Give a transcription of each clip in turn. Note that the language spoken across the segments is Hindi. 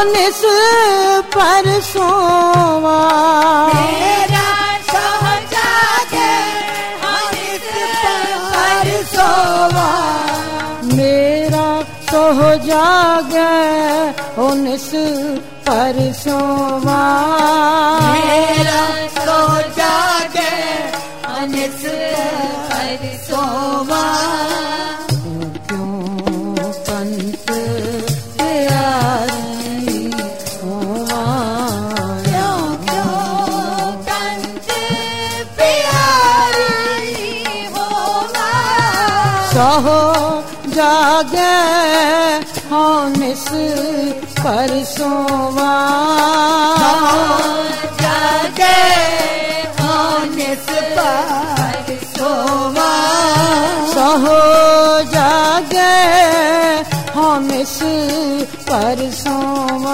निस परसोवा मेरा सो जागे हो निस परसोवा मेरा सो जागे हो निस परसोवा मेरा सो जागे हो निस परसोवा क्यों कंत प्यारी होवा क्यों कंत प्यारी होवा सहो जागे हो निस परसोवा जागे हो निस परसोवा सहो जागे हो निस परसोवा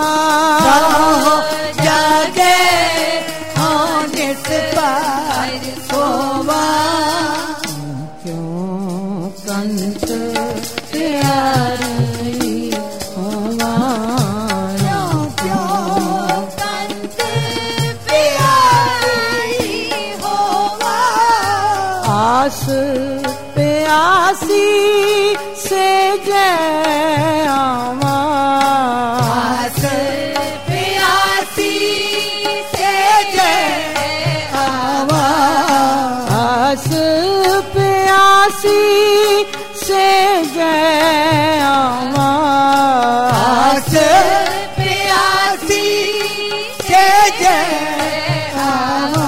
जागे हो निस परसोवा क्यों कंत प्यारी होवा क्यों कंत प्यारी होवा आस प्यासी से जय आवा आस प्यासी से जय आवा आस प्यासी से जय आवा आस प्यासी से जय आवा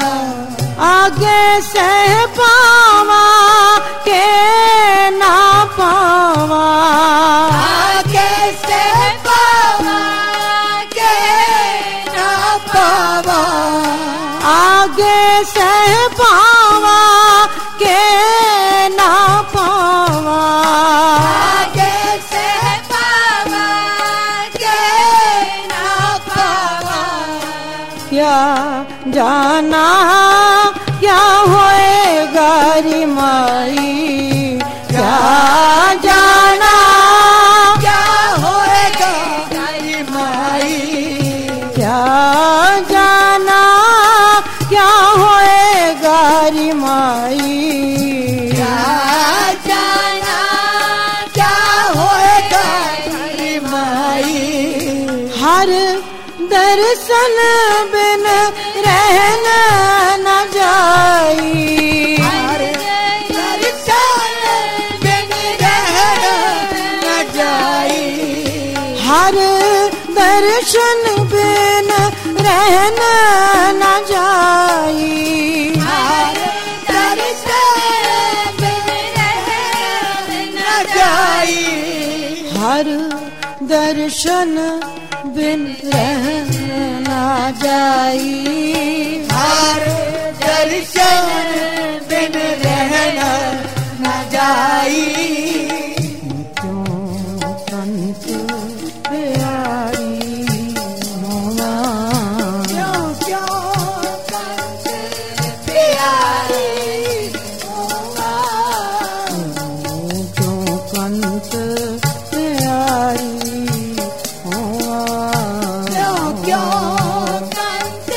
आगे से पावा के ना पावा आगे से पावा के ना पावा आगे से पावा के ना पावा आगे से पावा के ना पावा क्या जाना क्या होएगा रे माई क्या जाना क्या होएगा तेरी माई क्या जाना क्या होएगा रे माई क्या जाना क्या होएगा तेरी माई हर दर्शन बिन रहना न जाई हर दर्शन बिन रहना न जाई हर दर्शन बिन रहना न जाई हर दर्शन बिन रहना न जाई हर दर्शन बिन रहना जाई हर दर्शन बिन रहना न जाई क्यों कंत प्यारी होवा क्यों कंत प्यारी होवा क्यों कंत प्यारी होवा क्यों कंत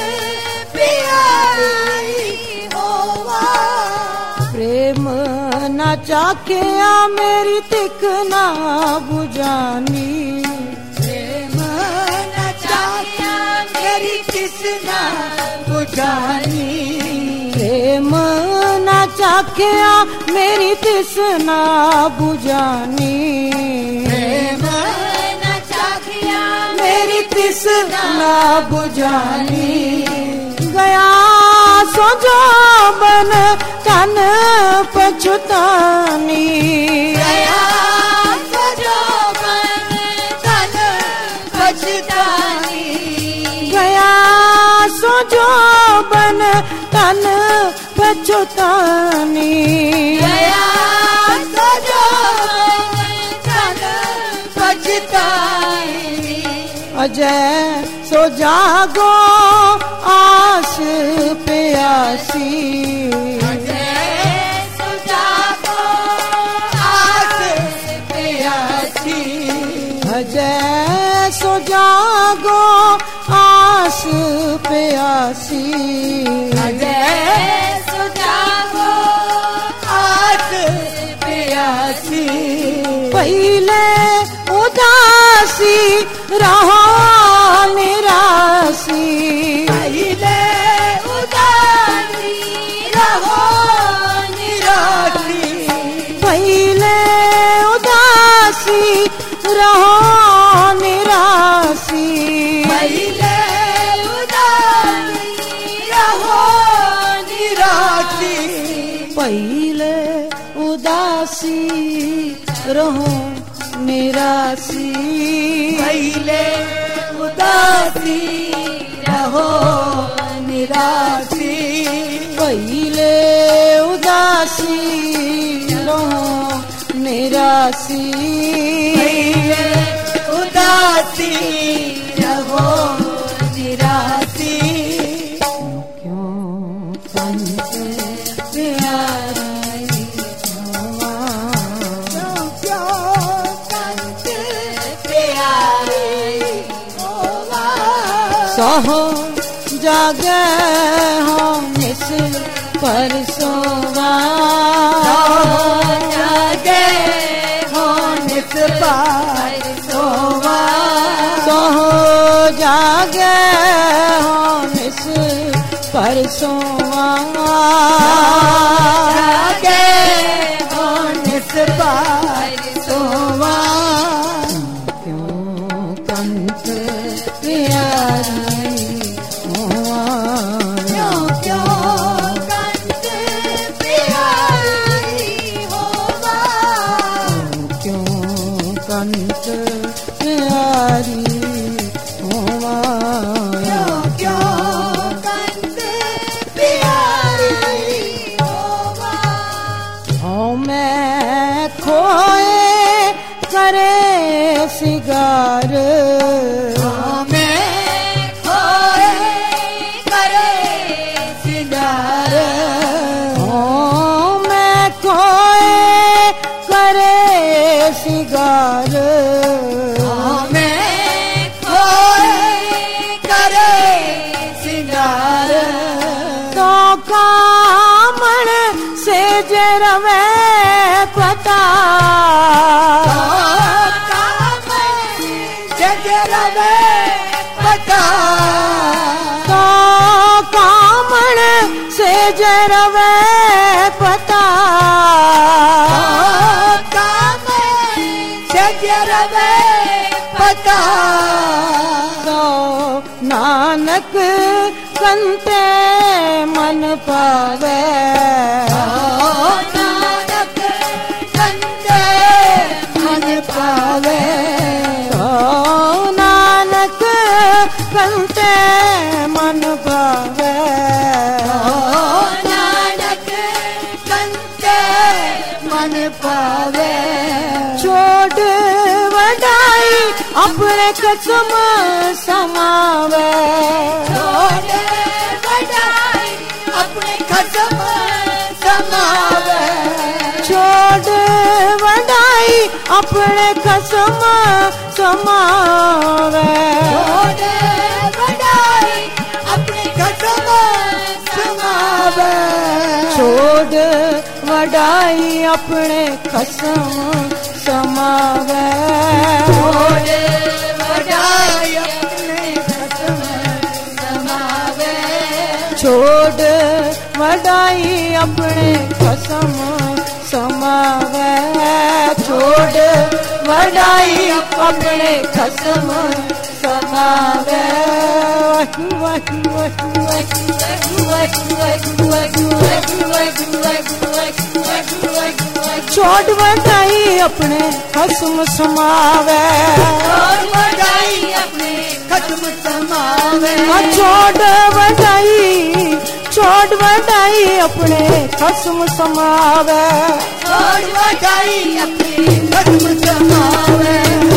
प्यारी होवा प्रेम न चाखिया मेरी तिक ना बुझानी प्रेम न चाहिया मेरी किसना बुझानी प्रेम न चाखिया मेरी तिसना बुझानी प्रेम न चाहिया मेरी तिसना बुझानी गया सो जो बन तन पछुतानी गया सजो बन तन पछतानी गया सो जो बन तन पछुतानी गया सजो बन तन पछतानी अजय सो जागो आस प्यासी प्यासी अजय सो जागो आस प्यासी सुजागो आस प्यासी पहले उदासी रहो निरासी पहले उदासी रहो निरासी पहले उदासी रहो निरासी पहले उदासी रहो निरासी पहले उदासी रहो निरासी पहले उदासी रहो निरासी पहले उदासी रहो निरासी पहले उदासी रहो निरासी क्यों पंथ प्यारी सहो जागे हो निस पर सोवा जागे हो निस पर सोवा सहो जागे हो निस पर सोवा जागे हो निस पर सोवा क्यों पंथ प्यारी होवा क्यों कंठ प्यारी होवा क्यों कंठ प्यारी होवा क्यों कंठ प्यारी होवा हो मैं खोए करे सिगार मैं खोए करे सिंगार हो मैं खोए करे सिगार मैं खोए करे सिंगार तो कामण से जरवे पता जगरवे पता तो कामण से जरवे पता जगरवे पता तो नानक कंते मन पावे नानक कंते मन पावे तो नानक कंते मन पावे नानक कंते मन पावे छोड़ वडाई अपने कसम समावे छोड़ वडाई अपने कसम समावे छोड़ वडाई अपने कसम समावे छोड़ वडाई अपने कसम समावे छोड़ वडाई अपने कसम समावे छोड़ वडाई अपने कसम समावे छोड़ वडाई अपने कसम समावे छोड़ वडाई अपने कसम समावे छोड़ वडाई अपने कसम समावे छोड़ वडाई अपने कसम समावे छोड़ वडाई अपने कसम समावे छोड़ वडाई अपने कसम समावे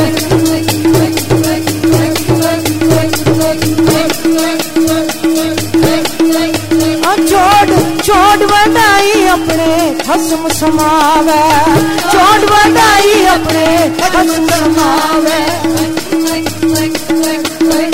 छोड़ वडाई अपने खसम समावे छोड़ वडाई अपने खसम समावे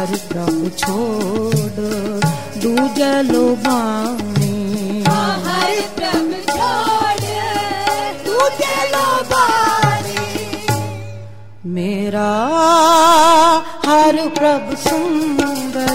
हर प्रभु छोड़ दूजे लोबानी, हर प्रभु छोड़ दूजे लोबानी। मेरा हर प्रभु सुंदर,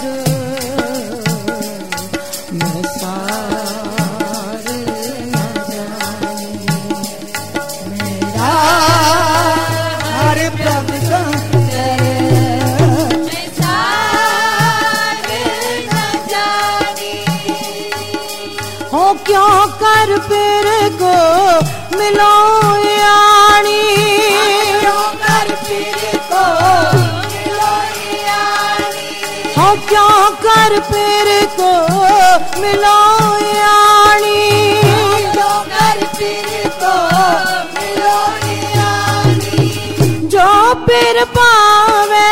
मैं सारे न जानी। मेरा हर प्रभु सुंदर, मैं सारे न जानी। हो क्यों कर फिर को मिलो यानी, क्यों कर फिर को मिलो यानी। हो क्यों कर फिर को मिलो यानी, क्यों कर फिर को मिलो यानी। जो फिर पावे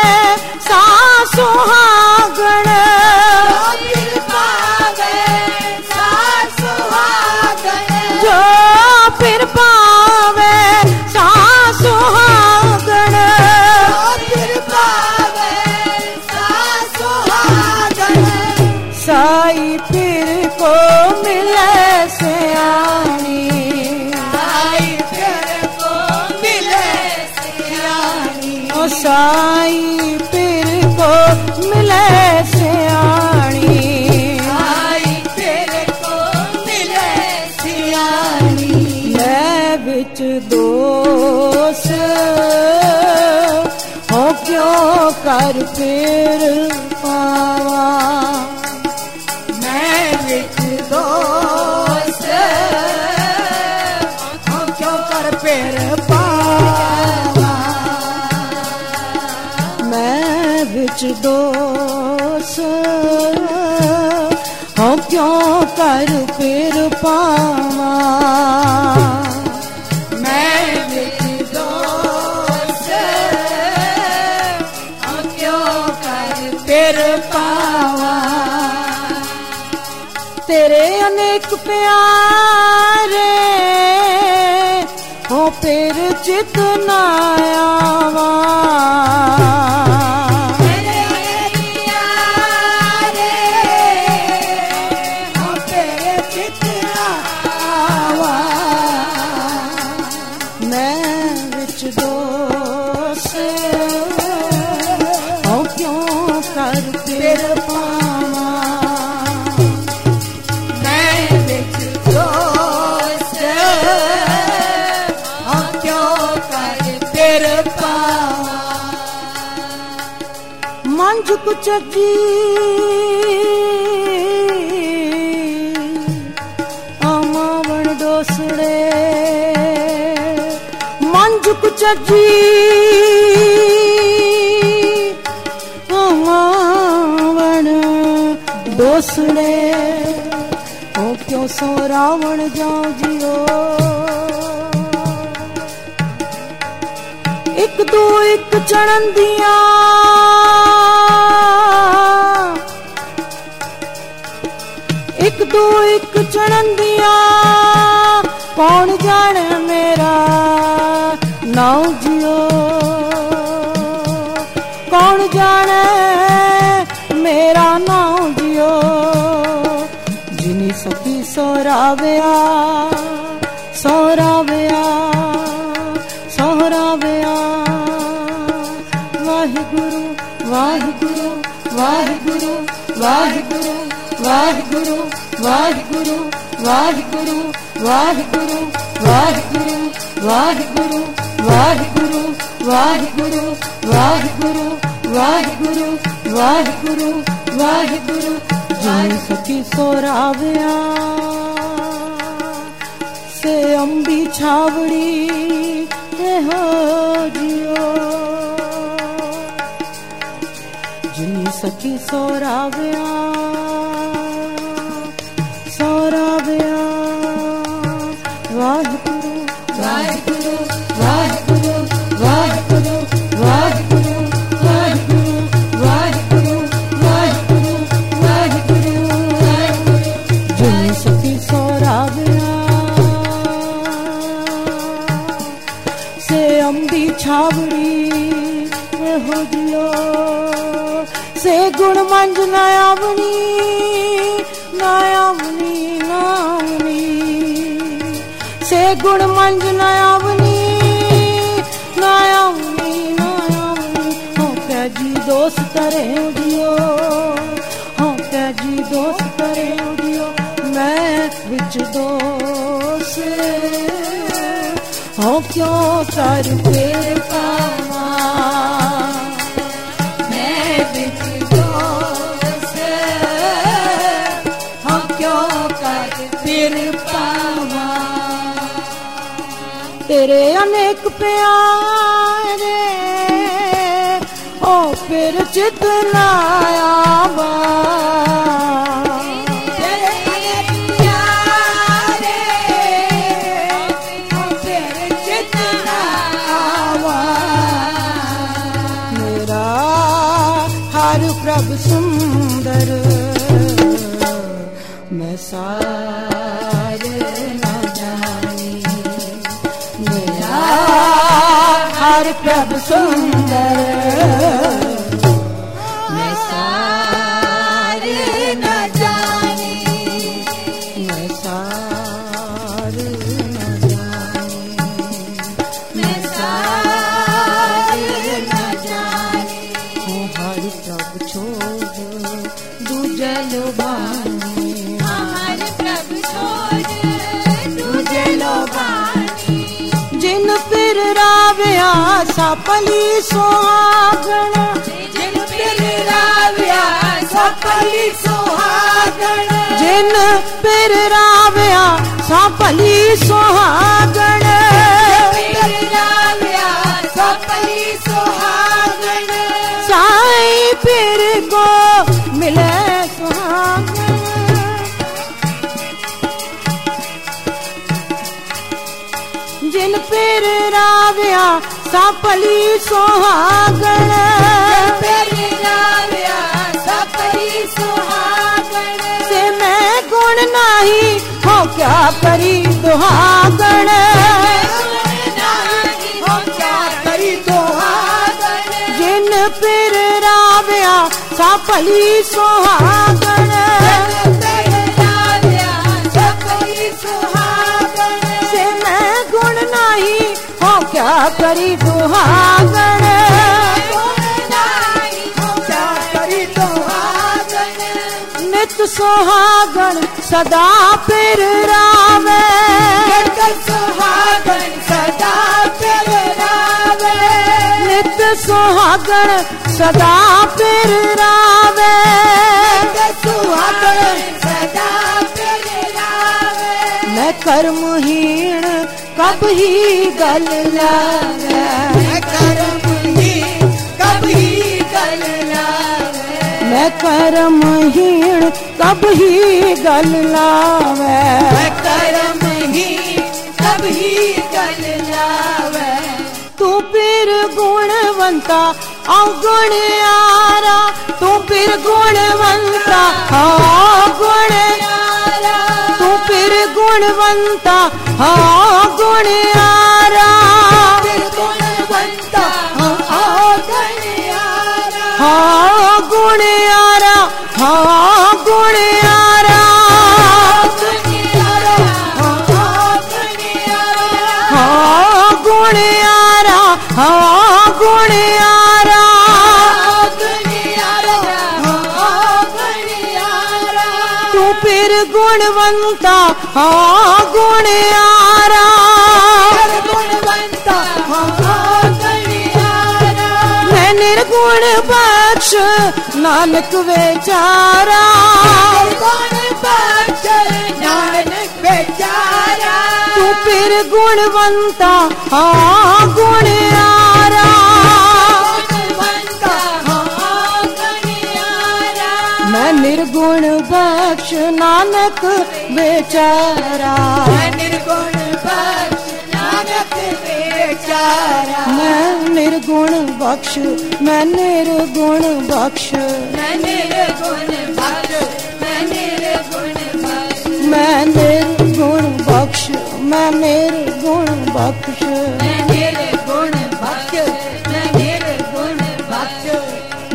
सासुहागण, फिर पावे सासुहागण। जो फिर पावे सासुहागण, फिर पावे सासुहागण। साई फिर को मिले सयानी, आई फिर को मिले सियानी। ओ साई फिर को मिले सयानी, आई फिर को मिले सियानी। मैं बिच दोष हो क्यों कर फिर पावा, मैं विच दोस्त हो क्यों कर फिर पावा। मैं बिच दोष हो क्यों कर फिर पावा। मैं विच दोस्त क्यों कर फिर पावा। तेरे अनेक प्यारे हो फिर चित न आवा। तेरे यारे हो तेरे चितना आवा। मैं विच दोष हो क्यों कर फिर पावा। मैं विच दोस्त क्यों कर फिर पावा। मंझ कुछ जी अमावण डोसड़े, मंझ कुछ जी अमावण डोसड़े। ओ क्यों सो रावण जाओ जियो, एक दो एक चढ़न दिया, एक दो एक चढ़न दिया। कौन जाने मेरा नाव जियो, कौन जाने मेरा नाव जियो। जिनी सखी सोराव्या सोराव्या सोराव्या। वाहिगुरु वाहिगुरु वाहिगुरु वाहिगुरु वाहिगुरु वाहिगुरु वाहिगुरु वाहिगुरु वाहिगुरु वाहिगुरु वाहिगुरु वाहिगुरु वाहिगुरु वाहिगुरु वाहिगुरु वाहिगुरु। जिनी सखी सोराव्या से अंबी छावड़ी हो जियो। जिनी सखी सोराव्या सोराव्या। वाहिगुरु वाहिगुरु वाहिगुरु वाहिगुरु वाहिगुरु वाहिगुरु वाहिगुरु वाहिगुरु वाहिगुरु वाहिगुरु। जिनी सखी सोराव्या से अंबी छावड़ी हो जियो। से गुण मंज नायावनी नायावनी नावनी से गुण मंज नायावनी नायावनी नायावनी हो क्या जी दोस्त करे उड़ियो हो क्या जी दोस्त करे उड़ियो मैं विच दोस्त हो क्यों कर फिर पावा मैं विच दोस्त हो क्यों कर फिर पावा तेरे अनेक प्यारे ओ फिर चित लायावा प्रभु सुंदर मैं सारे न जानी मेरा हर प्रभु सुंदर मैं सारे न जानी मैं सारे न जानी मैं सारे न जानी हर प्रभु छोड़ दूजे लोबानी हमारे प्रभु छोड़ दूजे लोबानी जिन फिर राव्या सपली सुहागण जिन फिर राव्या सपली सुहागण जिन फिर राव्या सपली सुहागण फिर राव्या सपली सुहागण साई फिर गो मिले सुहागण जिन फिर राव्या सपली सुहागण फिर राव्या सपली सुहागण से मैं गुण नहीं हो क्या करी दुहागण हो क्या करी दुहागण जिन फिर राव्या सपली सुहागण से मैं गुण नहीं हो क्या करी दुहागण क्या करी दुहागण नित सुहागण सदा फिर रावे नित सुहागण सदा फिर रावे नित सुहागण सदा फिर रावे सुहागण सदा फिर रावे मैं कर्महीन कब ही गल लावे मैं कर्महीन कब ही गल लावे मैं कर्महीन कब ही गल लावे मैं कर्महीन कब ही गल लावे तू फिर गुणवंता अवगुण यारा तू फिर गुणवंता गुण यारा तू फिर गुणवंता गुण यारा गुणवंता गुण यारा गुण यारा गुण यारा गुण यारा गुण यारा तू फिर गुणवंता गुण यारा मैं निर्गुण बख्श नानक बेचारा नानक बेचारा तू फिर गुणवंता गुण यारा मैं निर्गुण बख्श नानक बेचारा मैं निर्गुण बख्श नानक बेचारा मैं निर्गुण बख्श मैं निर्गुण बख्श मैं निर्गुण बख्श मैं निर्गुण बख्श मैं निर्गुण बख्श मैं निर्गुण बख्श मैं निर्गुण बख्श मैं निर्गुण बख्श